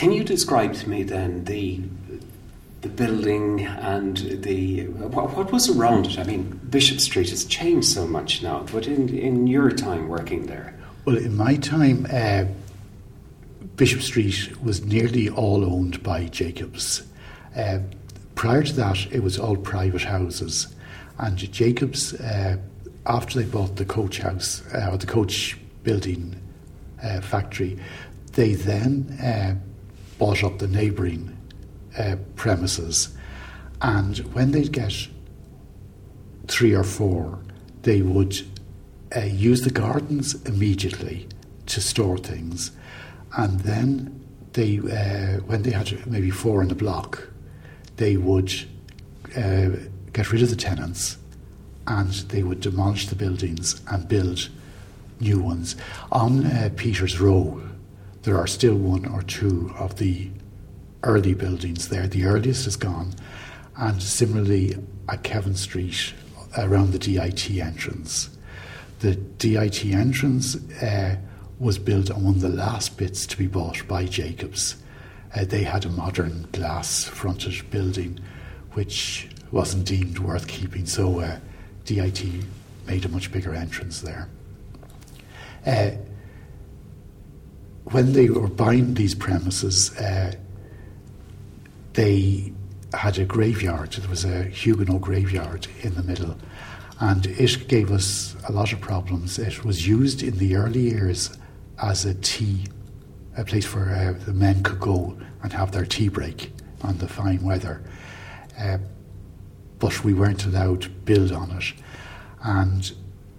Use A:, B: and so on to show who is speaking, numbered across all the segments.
A: Can you describe to me then the building and what was around it? I mean, Bishop Street has changed so much now, but in your time working there?
B: Well, in my time, Bishop Street was nearly all owned by Jacobs. Prior to that, it was all private houses. And Jacobs, after they bought the coach house, or the coach building factory, they then bought up the neighbouring premises. And when they'd get 3 or 4, they would use the gardens immediately to store things. And then they, when they had maybe 4 in a block, they would get rid of the tenants and they would demolish the buildings and build new ones. On Peters Row, there are still 1 or 2 of the early buildings there. The earliest is gone. And similarly at Kevin Street, around the DIT entrance. The DIT entrance was built on one of the last bits to be bought by Jacobs. They had a modern glass-fronted building which wasn't deemed worth keeping, so DIT made a much bigger entrance there. When they were buying these premises, they had a graveyard. There was a Huguenot graveyard in the middle, and it gave us a lot of problems. It was used in the early years as a place where the men could go and have their tea break on the fine weather. But we weren't allowed to build on it. And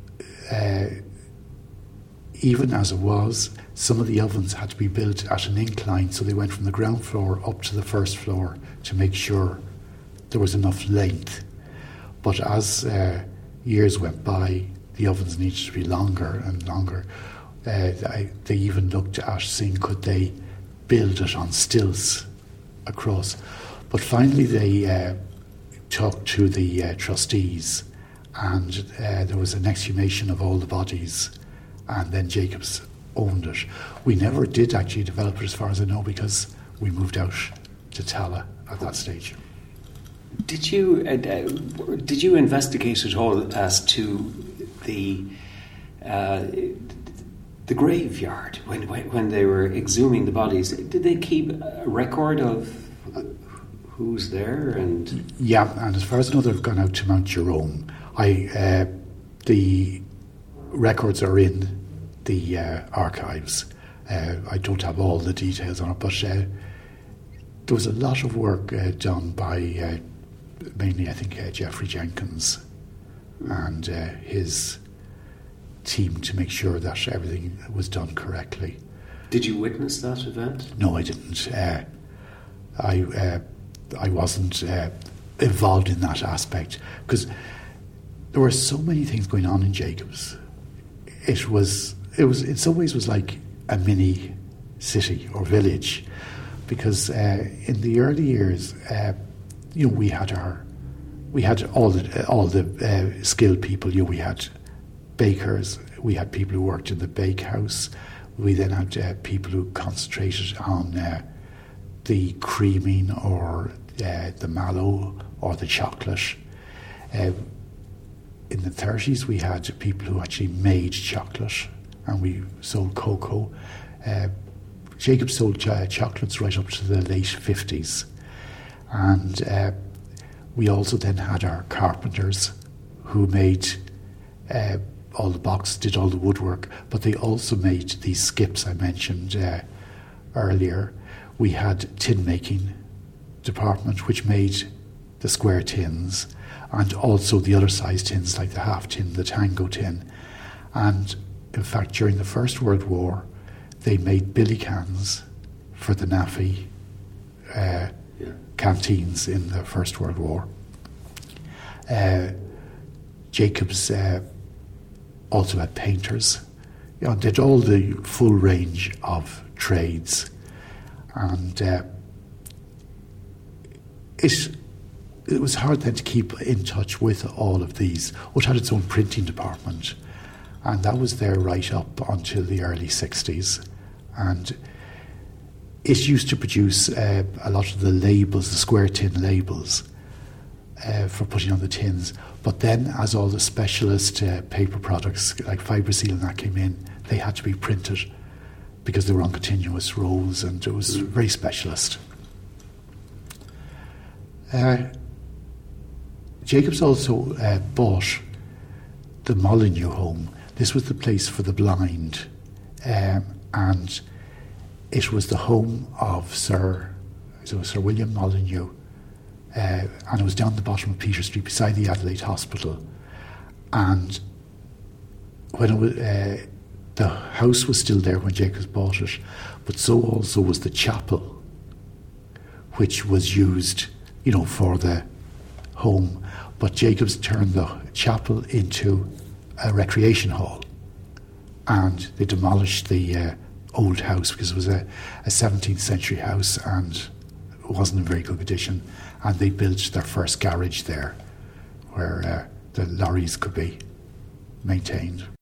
B: even as it was, some of the ovens had to be built at an incline, so they went from the ground floor up to the first floor to make sure there was enough length. But as years went by, the ovens needed to be longer and longer. They even looked at seeing could they build it on stilts across. But finally they talked to the trustees, and there was an exhumation of all the bodies, and then Jacobs owned it. We never did actually develop it, as far as I know, because we moved out to Tala at that stage.
A: Did you investigate at all as to the graveyard when they were exhuming the bodies? Did they keep a record of who's there? And
B: yeah, and as far as I know, they've gone out to Mount Jerome. The records are in the archives. I don't have all the details on it, but there was a lot of work done by mainly, I think, Geoffrey Jenkins and his team to make sure that everything was done correctly.
A: Did you witness that event?
B: No, I didn't. I wasn't involved in that aspect because there were so many things going on in Jacobs. It was in some ways was like a mini city or village, because in the early years, we had all the skilled people. We had bakers, we had people who worked in the bakehouse. We then had people who concentrated on the creaming or the mallow or the chocolate. In the 30s, we had people who actually made chocolate, and we sold cocoa. Jacobs sold chocolates right up to the late 50s. And we also then had our carpenters who made all the boxes, did all the woodwork, but they also made these skips I mentioned earlier. We had tin making department, which made the square tins, and also the other size tins like the half tin, the tango tin. And in fact, during the First World War, they made billy cans for the NAFI canteens in the First World War. Jacobs also had painters. Did all the full range of trades. And it was hard then to keep in touch with all of these. It had its own printing department, and that was there right up until the early 60s. And it used to produce a lot of the labels, the square tin labels, for putting on the tins. But then, as all the specialist paper products like Fiberseal and that came in, they had to be printed because they were on continuous rolls, and it was very specialist. Jacobs also bought the Molyneux home. This was the place for the blind, and it was the home of Sir William Molyneux, and it was down the bottom of Peter Street beside the Adelaide Hospital. And when it was, the house was still there when Jacobs bought it, but so also was the chapel, which was used, for the home. But Jacobs turned the chapel into a recreation hall, and they demolished the old house because it was a 17th century house and it wasn't in very good condition, and they built their first garage there where the lorries could be maintained.